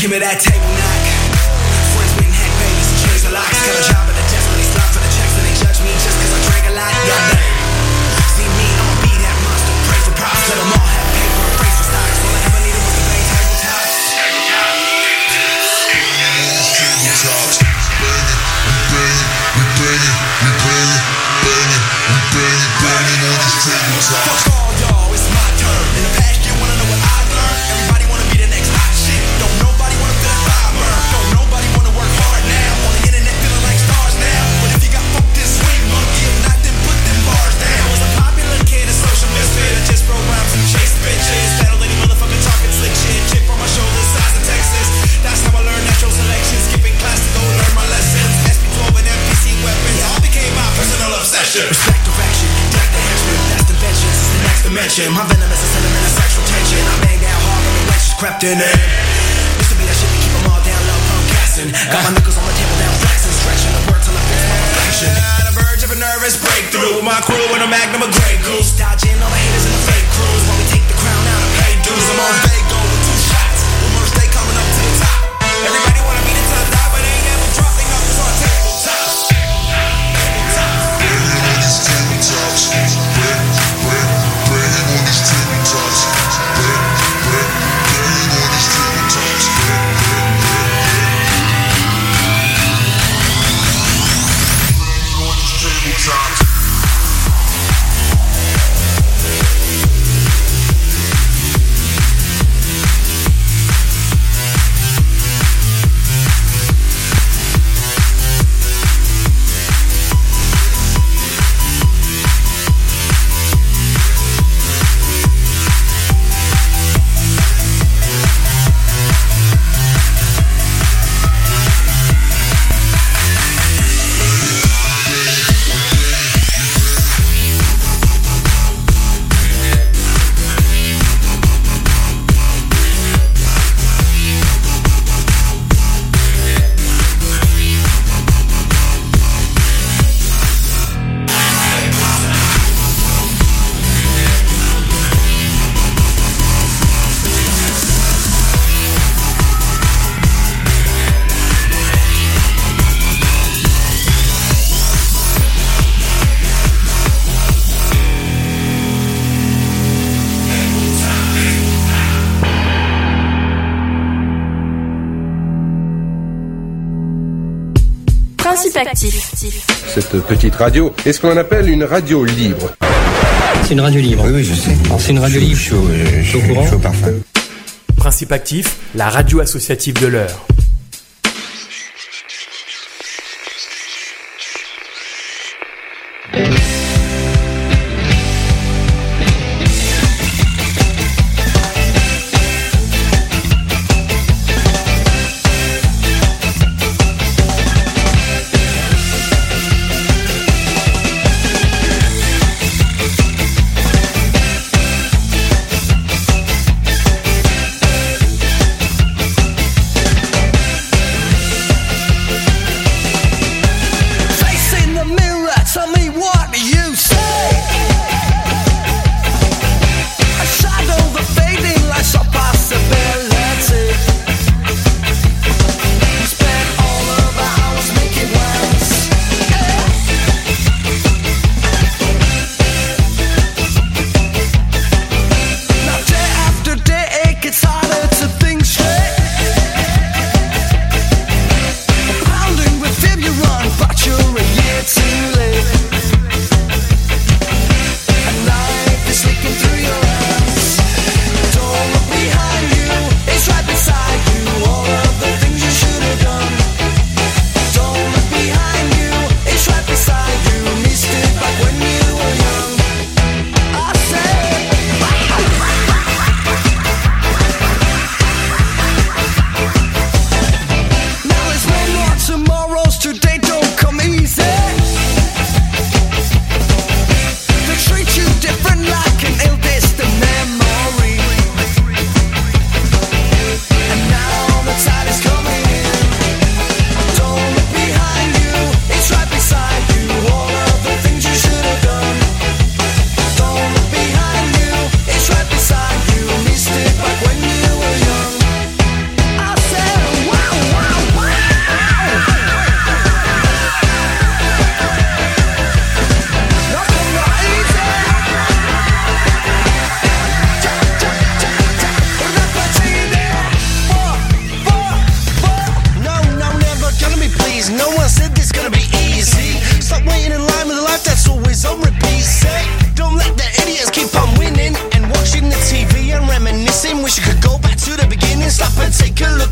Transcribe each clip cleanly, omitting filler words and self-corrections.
Give me that table knock. Friends waiting, heck babies, and change the locks. Got a job at the desk, when they slot for the checks, and they judge me just cause I drank a lot. Y'all damn. See me, I'ma be that monster. Pray for props, let them all have paper and praise for stocks. All I ever needed was the bang tabletops. Tabletops. Fuck all y'all, it's my turn. In the past you wanna know what I learned. Everybody wanna be the next hot shit. Don't nobody wanna feel like fire burn. Don't nobody wanna work hard now. On the internet feeling like stars now. But if you got fucked this swing monkey, if not then put them bars down. I was a popular kid, a social misfit. I just wrote rhymes and chase bitches. Battle any motherfucker talking slick shit. Chip on my shoulder, size of Texas. That's how I learned natural selection. Skipping class to go learn my lessons. SP12 and MPC weapons all became my personal obsession. Respect direction, direct the henchman. That's the vengeance, it's the next dimension. My venom is a sentiment of sexual tension. I banged out hard when the wenches crept in. Used to be that shit to keep them all down low, pump gassing. Got my knuckles on the table now flexing. Stretching the word till I fix my reflection. On the verge of a nervous breakthrough. With my crew and a magnum of Grey Goose. Dodging all the haters and the fake crews. While we take the crown out and pay dues. I'm on Vago with 2 shots. With merch day coming up to the top. Everybody wanna be the top dog, but they ain't never dropping up to our tabletops. Principe actif. Cette petite radio est ce qu'on appelle une radio libre. C'est une radio libre. Oui, je sais. C'est une radio libre. Je suis au parfum. Principe actif, la radio associative de l'heure.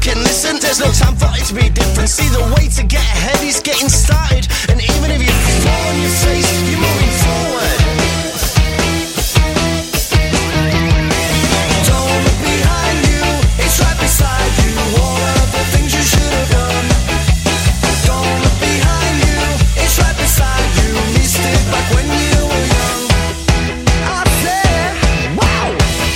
fucking listen. There's no time for it to be different. See, the way to get ahead is getting started. And even if you fall on your face, you're moving forward. Don't look behind you, it's right beside you. All of the things you should have done. Don't look behind you, it's right beside you. Missed it back when you were young. I said, wow.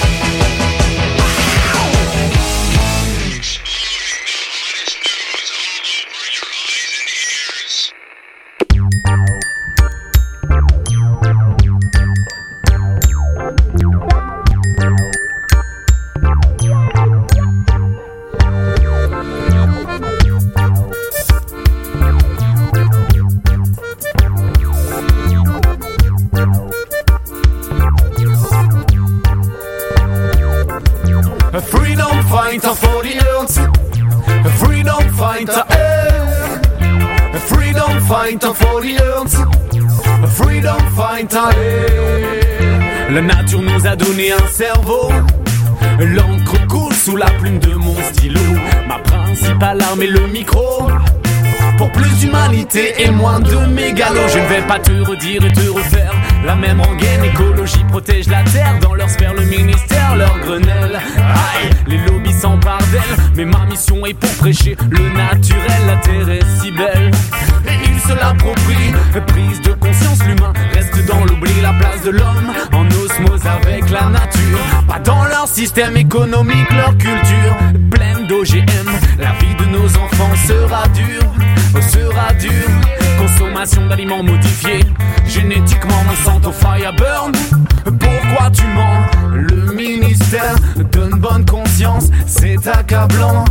A freedom fighter for the earth. A freedom fighter, eh. A freedom fighter for the earth. A freedom fighter, eh. La nature nous a donné un cerveau. L'encre coule sous la plume de mon stylo. Ma principale arme est le micro. Pour plus d'humanité et moins de mégalos. Je ne vais pas te redire et te refaire la même rengaine. Écologie protège la terre. Dans leur sphère le ministère, leur grenelle. Aïe, les lobbies s'emparent d'elle. Mais ma mission est pour prêcher le naturel. La terre est si belle et ils se l'approprient. Prise de conscience, l'humain reste dans l'oubli. La place de l'homme en osmose avec la nature. Pas dans leur système économique, leur culture pleine d'OGM. La vie de nos enfants sera dure. Sera dur. Consommation d'aliments modifiés, génétiquement Monsanto Fireburn. Pourquoi tu mens? Le ministère donne bonne conscience, c'est accablant.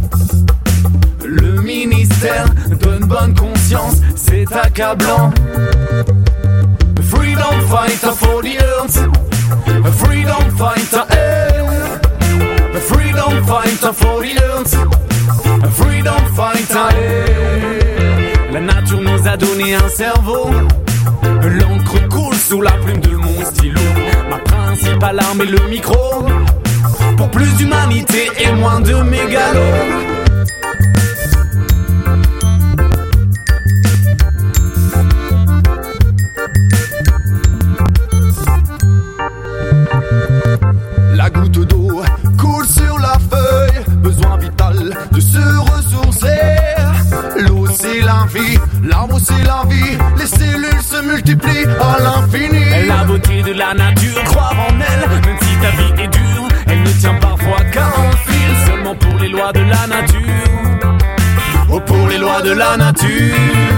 Le ministère donne bonne conscience, c'est accablant. Freedom fighter for the earth. A freedom fighter, eh. A freedom fighter for the earth. A freedom fighter, eh. La nature nous a donné un cerveau. L'encre coule sous la plume de mon stylo. Ma principale arme est le micro. Pour plus d'humanité et moins de mégalos. La goutte d'eau coule sur la feuille. Besoin vital de se ressourcer. L'eau c'est la vie, l'arbre c'est la vie. Les cellules se multiplient à l'infini. La beauté de la nature, croire en elle. Même si ta vie est dure, elle ne tient parfois qu'à un fil. Seulement pour les lois de la nature. Oh, pour les lois de la nature.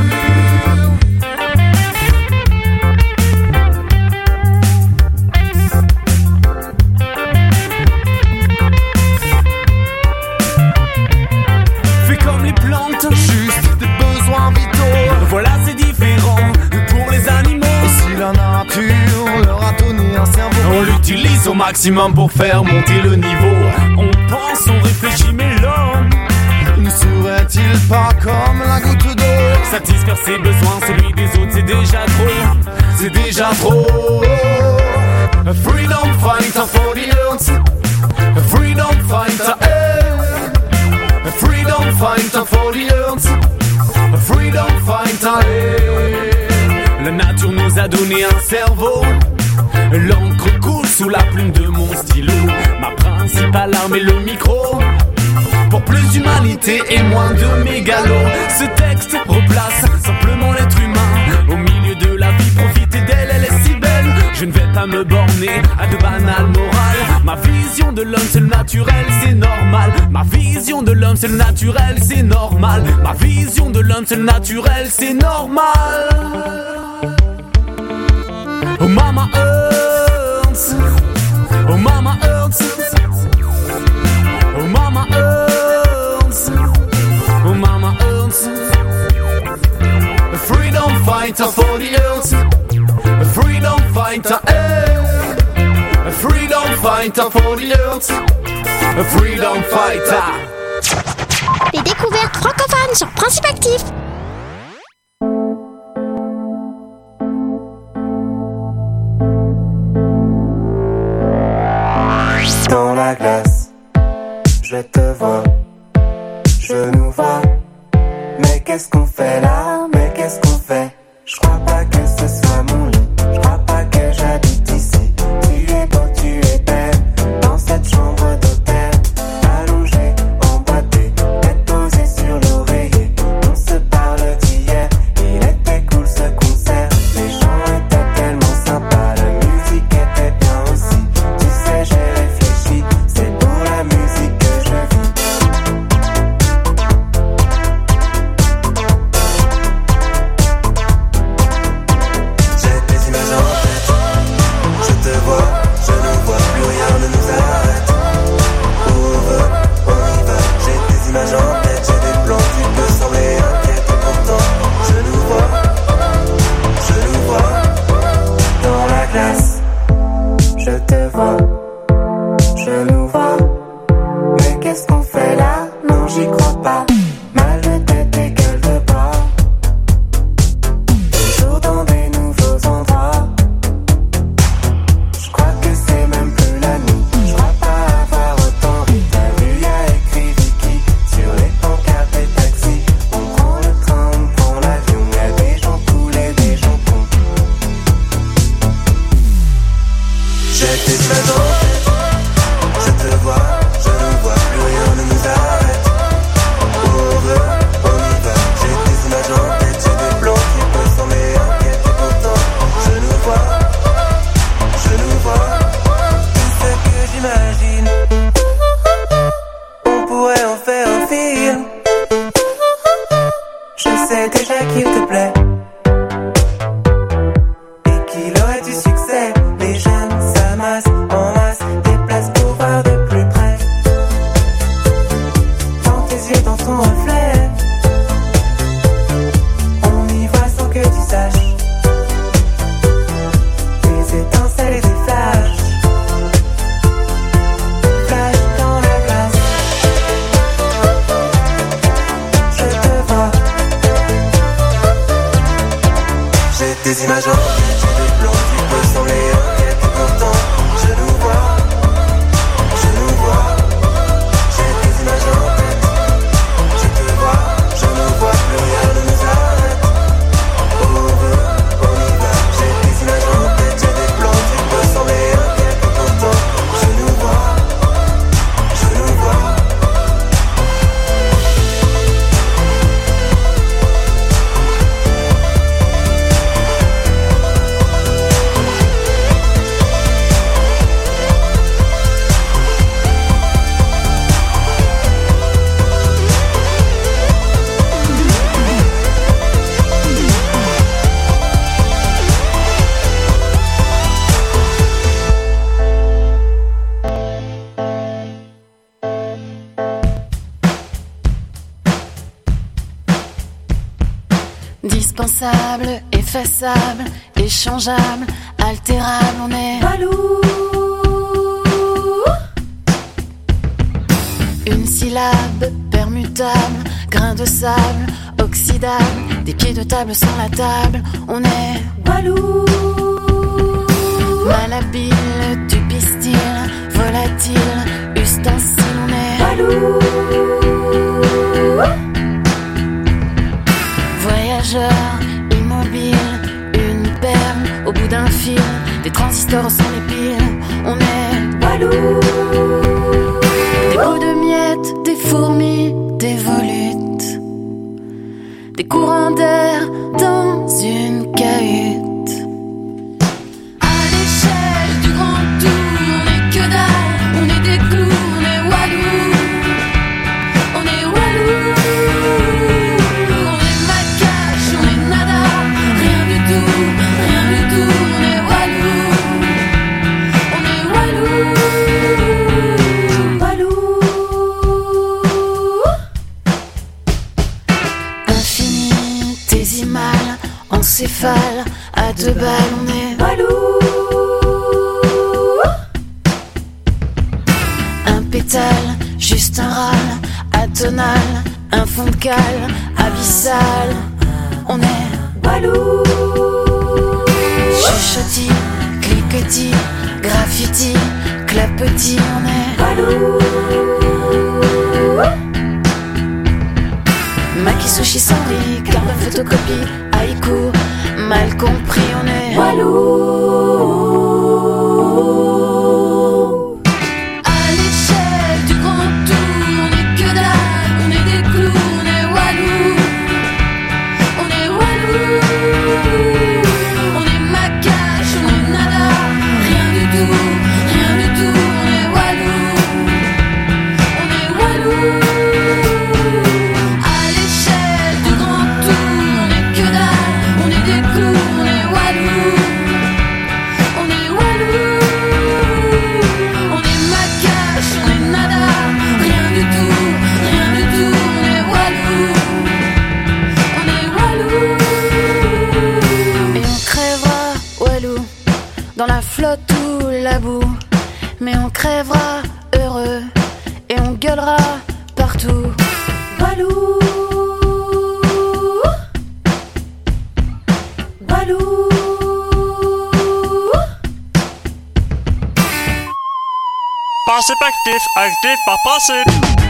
Juste des besoins vitaux. Voilà, c'est différent pour les animaux. Et si la nature leur a donné un cerveau, on l'utilise au maximum pour faire monter le niveau. On pense, on réfléchit, mais l'homme ne serait-il pas comme la goutte d'eau? Satisfaire ses besoins, celui des autres, c'est déjà trop. C'est déjà trop. A freedom fighter for the earth. A freedom fighter, eh. A freedom fighter for the earth. A freedom fighter, eh. La nature nous a donné un cerveau. L'encre coule sous la plume de mon stylo. Ma principale arme est le micro. Pour plus d'humanité et moins de mégalos. Ce texte replace simplement l'être humain au milieu de la vie. Profiter d'elle, elle est si belle. Je ne vais pas me borner à de banales morales. Ma vision de l'homme c'est le naturel, c'est normal. Ma vision de l'homme c'est le naturel, c'est normal. Ma vision de l'homme c'est le naturel, c'est normal. Oh Mama Earth. Oh Mama Earth. Oh Mama Earth. Oh Mama Earth. A freedom fighter for the earth. A freedom fighter, eh. A freedom fighter for the earth. A freedom fighter. Les découvertes francophones sur Principe Actif. Dans la glace, je te vois je nous vois. Mais qu'est-ce qu'on fait là? Mais qu'est-ce qu'on fait? Je crois pas que ce soit mon lit. Je crois pas que j'habite ici. Tu es beau, tu es belle. Dans cette chambre d'hôtel, allongée, emboîtée, tête posée sur l'oreiller. On se parle d'hier. Il était cool ce concert. Les gens étaient tellement sympas. La musique était bien aussi. Tu sais, j'ai réfléchi. C'est pour la musique que je vis. J'ai des images en tête. Je te vois, je ne vois plus rien ne nous arrête. Où on veut, on y va. J'ai des images en tête, j'ai des plans. Tu peux sembler inquiète et pourtant je nous vois dans la glace. Je te vois, je nous vois. Mais qu'est-ce qu'on fait là? Non, j'y crois pas. Mal de tête et gueule de bois. Toujours dans des nouveaux endroits. Je crois que c'est même plus la nuit. Je crois pas avoir autant ri. T'as vu, y'a écrit Vicky sur les pancartes des taxis. On prend le train, on prend l'avion. Y'a des gens cool et des gens cons. J'ai des images en tête. Je te vois, je ne vois plus rien ne nous arrête. Où on veut, on y va. J'ai des images en tête, j'ai des plans qui peuvent sembler inquiets et pourtant je nous vois. Tout ce que j'imagine, on pourrait en faire un film. Je sais déjà qu'il te plaît et qu'il aurait du succès. Les jeunes s'amassent en masse, des places pour voir de plus près. Dans tes yeux, dans ton reflet, on y voit sans que tu saches. Des étincelles et des flashs. Flash dans la glace. Je te vois. J'ai des images en tête, j'ai des plans, tu peux sembler inquiet et pourtant je nous vois. J'ai des images en tête, je te vois, je ne vois plus rien ne nous arrête. Où on veut, on y va. J'ai des images en tête, j'ai des plans, tu peux sembler inquiet et pourtant je nous vois. Dispensable, effaçable, échangeable, altérable, on est Walou. Une syllabe permutable, grain de sable, oxydable, des pieds de table sans la table, on est Walou. Malhabile, du pistil, volatile, ustensile, on est Walou. Voyageur, immobile, une perle au bout d'un fil, des transistors sans les piles, on est Walou. Des bouts de miettes, des fourmis, des volutes, des courants d'air dans une cahute. À l'échelle du grand tour, on est que dalle, on est des clous, on est Walou. On est Walou. On est macache, on est nada, rien du tout, on est Walou. On est Walou. Walou. Infinitésimal, encéphale, à deux balles, on est Walou. Un pétale, juste un râle, atonal, un fond de cale, abyssal, on est Walou. Chuchotis, cliquetis, graffiti, clapotis, on est Walou. Maki sushi sans riz, carbone photocopie, haïku, mal compris, on est walou. À l'échelle du grand tour, on est que dalle, on est des clous, on est walou. On est walou. On est macache, on est nada, rien du tout, on est walou. On est walou. À l'échelle du grand tour, on est que dalle, on est des clous, on est walou. On est walou. On est macache, on est nada, rien du tout, on est walou. On est walou. Et on crèvera walou dans la flotte ou la boue. Mais on crèvera heureux et on gueulera partout. Walou. Walou. Passif actif, actif par passif.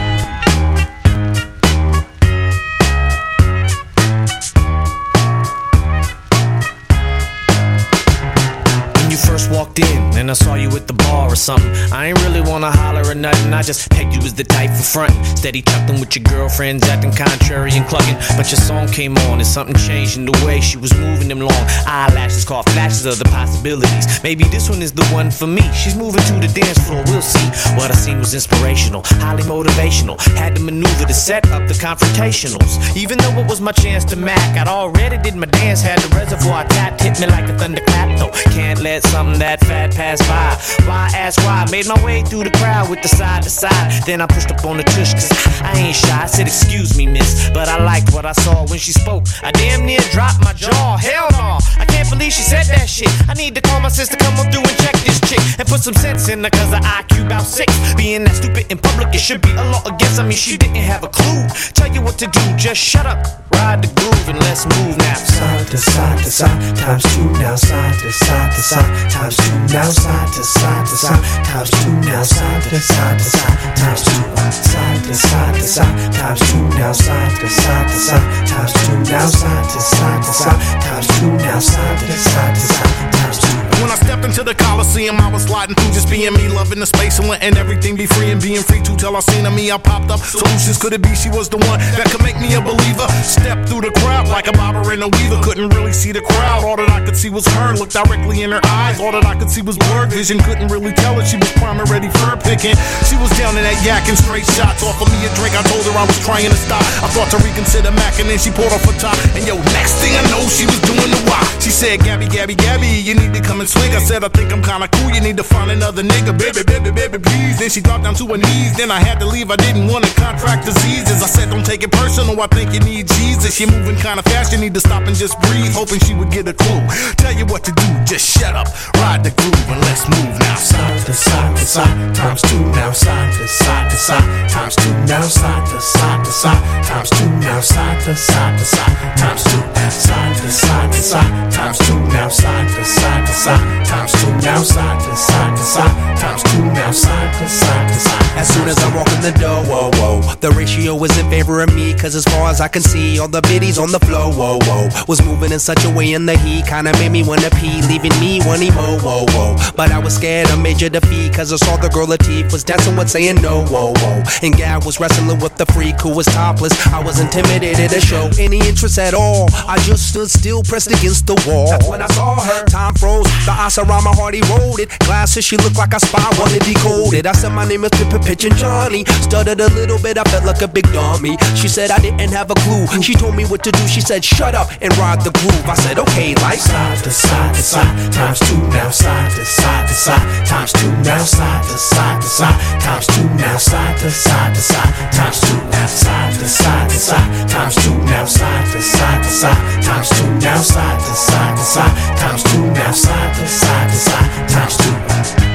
When you first walked in and I saw you at the bar or something, I ain't really wanna holler or nothing. I just pegged you as the type for frontin', steady chucklin' with your girlfriends, acting contrary and clucking. But your song came on and something changed in the way she was moving them long eyelashes, caught flashes of the possibilities. Maybe this one is the one for me. She's moving to the dance floor, we'll see. What I seen was inspirational, highly motivational. Had to maneuver to set up the confrontationals. Even though it was my chance to mac, I'd already did my dance, had the reservoir tapped, hit me like a thunderclap. Though can't let something that fat pass by. Why ask why? Made my way through the crowd with the side to side. Then I pushed up on the tush cause I ain't shy. I said excuse me miss, but I liked what I saw when she spoke. I damn near dropped my jaw. Hell no, I can't believe she said that shit. I need to call my sister, come on through and check this chick and put some sense in her cause her IQ about 6. Being that stupid in public, it should be a law against. I mean she didn't have a clue. Tell you what to do, just shut up, ride the groove and let's move now. Side to side to side, times two now. Side to side to side, times two now. Side to side to side, times two now. Side to side to side, times two. Side to side to side, times two now. Side to side to side, times two now. Side to side to side, times two now. Side to side to side, times two. When I stepped into the Coliseum, I was sliding through just being me, loving the space and letting everything be free and being free to tell I seen me. I popped up solutions. Could it be she was the one that could make me a believer? Stepped through the crowd like a bobber and a weaver. Couldn't really see the crowd. All that I could see was her. Looked directly in her eyes. All that I could see was blurred vision. Couldn't really tell her she was prime and ready for her picking. She was down in that yak and straight shots. Offered me a drink. I told her I was trying to stop. I thought to reconsider Mac and then she pulled off her top. And yo, next thing I know, she was doing the why. She said, Gabby, Gabby, Gabby, you need to come and swing. I said, I think I'm kinda cool. You need to find another nigga. Baby, baby, baby, please. Then she dropped down to her knees. Then I had to leave. I didn't want to contract diseases. I said, don't take it personal. I think you need Jesus. You're moving kinda fast. You need to stop and just breathe. Hoping she would get a clue. Tell you what to do. Just shut up. Ride the groove and let's move now. Side to side to side, times two now. Side to side to side, times two now. Side to side to side, times two now. Side to side to side, times two. Side to side to side, times two now. Side to side to side, times two now. Side to side to side, times two now. Side to side to side. As soon as I walk in the door, whoa, whoa, the ratio is in favor of me. Cause as far as I can see, all the biddies on the floor, whoa, whoa, was moving in such a way in the heat, kinda made me wanna pee, leaving me wanting more, whoa, whoa. But I was scared of major defeat, cause I saw the girl Latif was dancing with saying no, whoa, whoa. And Gab was wrestling with the freak who was topless. I was intimidated to show any interest at all. I just stood still, pressed against the wall. That's when I saw her. Time froze, the ice around my heart eroded. Glasses, she looked like a spy, wanted decoded. I said my name is Pitch and Johnny. Stuttered a little bit, I felt like a big dummy. She said I didn't have a clue. She told me what to do, she said shut up and ride the groove. I said okay, like side to side to side, times two now. Side to side to side, times two now. Side to side to side, times two now. Side to side to side, times two. Side to side to side, times two now. Side to side to side, times two now. Side to side to side, times two now. Side to side to side, times two.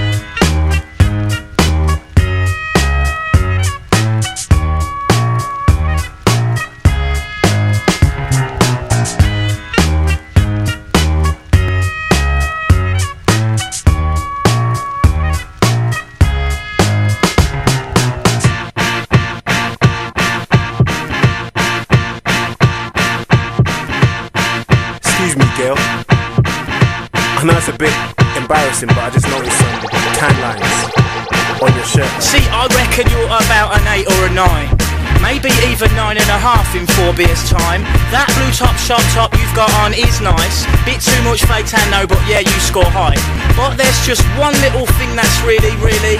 know it's a bit embarrassing, but I just noticed some tan lines on your shirt. See, I reckon you're about an 8 or a 9. Maybe even 9.5 in 4 beers time. That blue top short top you've got on is nice. Bit too much fake tan though, but yeah, you score high. But there's just one little thing that's really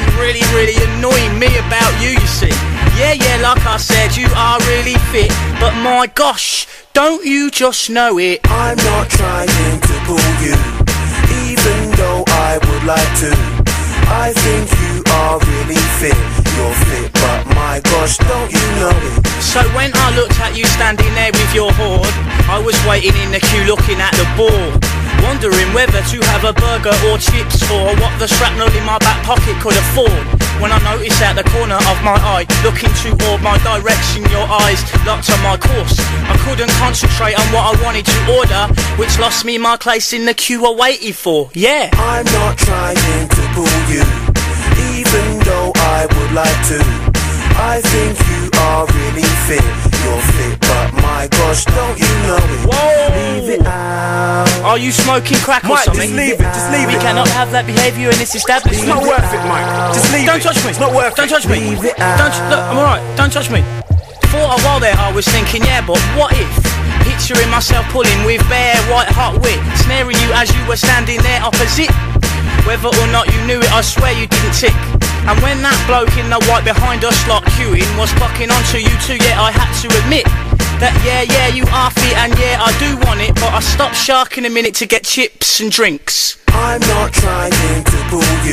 annoying me about you, you see. Yeah, like I said, you are really fit, but my gosh, don't you just know it? I'm not trying to pull you, even though I would like to. I think you are really fit. You're fit, but my gosh, don't you know it? So when I looked at you standing there with your hoard, I was waiting in the queue looking at the board, wondering whether to have a burger or chips, or what the shrapnel in my back pocket could afford. When I noticed at the corner of my eye, looking toward my direction, your eyes locked on my course. I couldn't concentrate on what I wanted to order, which lost me my place in the queue I waited for. Yeah, I'm not trying to pull you, even though I would like to. I think you are really fit. You're fit, but my gosh, don't you know it? Whoa! Leave it out. Are you smoking crack or Mike, something? just leave it. We cannot have that behaviour in this establishment. It's not worth it, Mike. Just leave Don't it. touch me. It's not worth Don't it. touch me. Leave it out. Look, I'm alright. Don't touch me. For a while there, I was thinking, yeah, but what if? Picturing myself pulling with bare white hot wit, snaring you as you were standing there opposite. Whether or not you knew it, I swear you didn't tick. And when that bloke in the white behind us lot queuing was clocking onto you too, yeah, I had to admit that yeah, you are fit and yeah, I do want it, but I stopped sharking a minute to get chips and drinks. I'm not trying to pull you,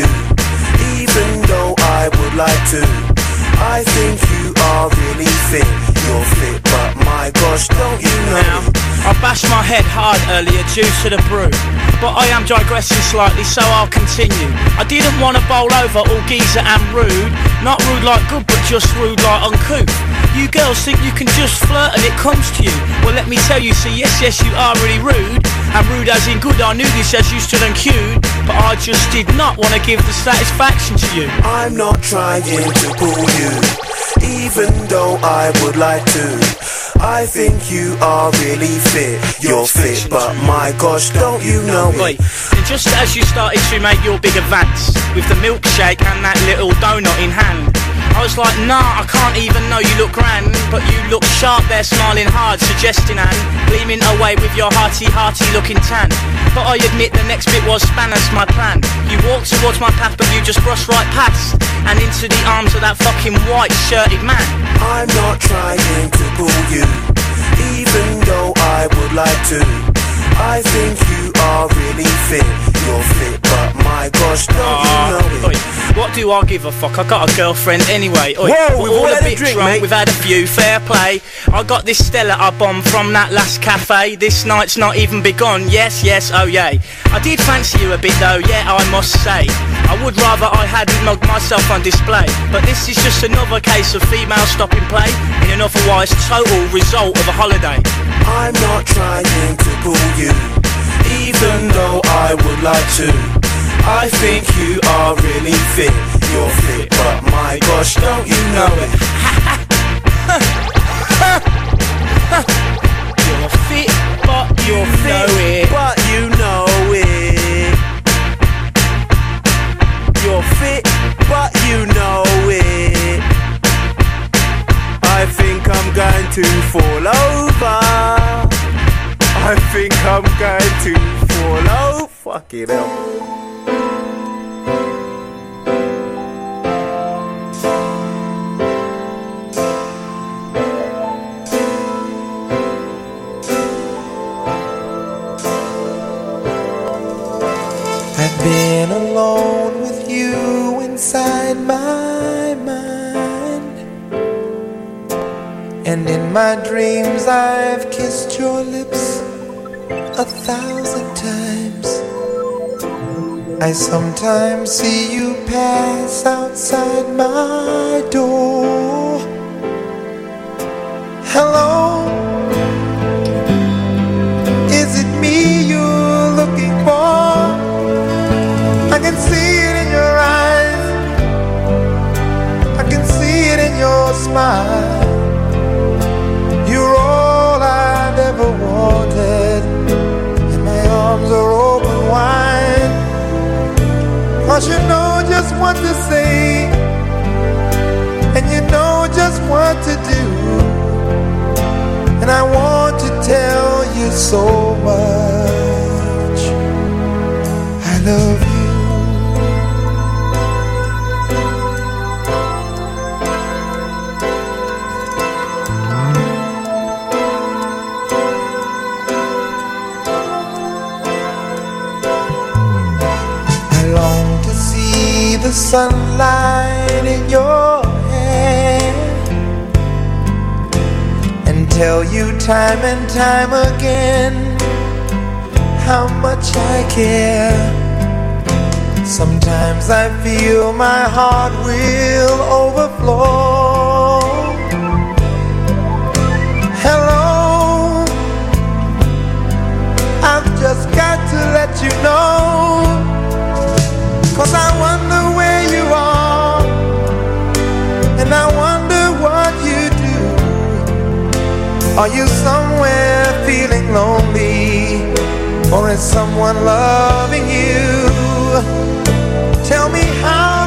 even though I would like to. I think you are really fit. You're fit, but my gosh, don't you know Now, I bashed my head hard earlier due to the brew, but I am digressing slightly, so I'll continue. I didn't want to bowl over all geezer and rude. Not rude like good, but just rude like uncouth. You girls think you can just flirt and it comes to you. Well, let me tell you, see, yes, you are really rude. And rude as in good, I knew this as you stood and queued, but I just did not want to give the satisfaction to you. I'm not trying to pull you, even though I would like to. I think you are really fit. You're fit, but my gosh, don't you know it? And just as you started to make your big advance, with the milkshake and that little donut in hand, I was like, nah, I can't even know you look grand. But you look sharp there, smiling hard, suggesting and gleaming away with your hearty looking tan. But I admit the next bit was Spanish, my plan. You walked towards my path, but you just brushed right past and into the arms of that fucking white shirted man. I'm not trying to pull you, even though I would like to. I think you are really fit. You're fit, but my gosh, don't you know it? What do I give a fuck? I got a girlfriend anyway. Whoa, we've all had a bit drink, drunk, mate. we've had a few, fair play. I got this Stella I bombed from that last cafe. This night's not even begun, yes, oh yay. I did fancy you a bit though, yeah, I must say. I would rather I hadn't mugged myself on display. But this is just another case of female stopping play in an otherwise total result of a holiday. I'm not trying to pull you, even though I would like to. I think you are really fit. You're fit, but my gosh, don't you know it? You're fit, but you know it. But you know it. You're fit, but you know it. I think I'm going to fall over. I think I'm going to fall over. Fuck it up. I've been alone with you inside my mind, and in my dreams I've kissed your lips 1,000 times. I sometimes see you pass outside my door. Hello, is it me you're looking for? I can see it in your eyes, I can see it in your smile. You're all I've ever wanted, and my arms are open wide. so much. I love you. I long to see the sunlight in your hair and tell you time and time again how much I care. Sometimes I feel my heart will overflow. Hello, I've just got to let you know, 'cause I wonder where you are, and I wonder what you do. Are you somewhere feeling lonely, or is someone loving you? Tell me how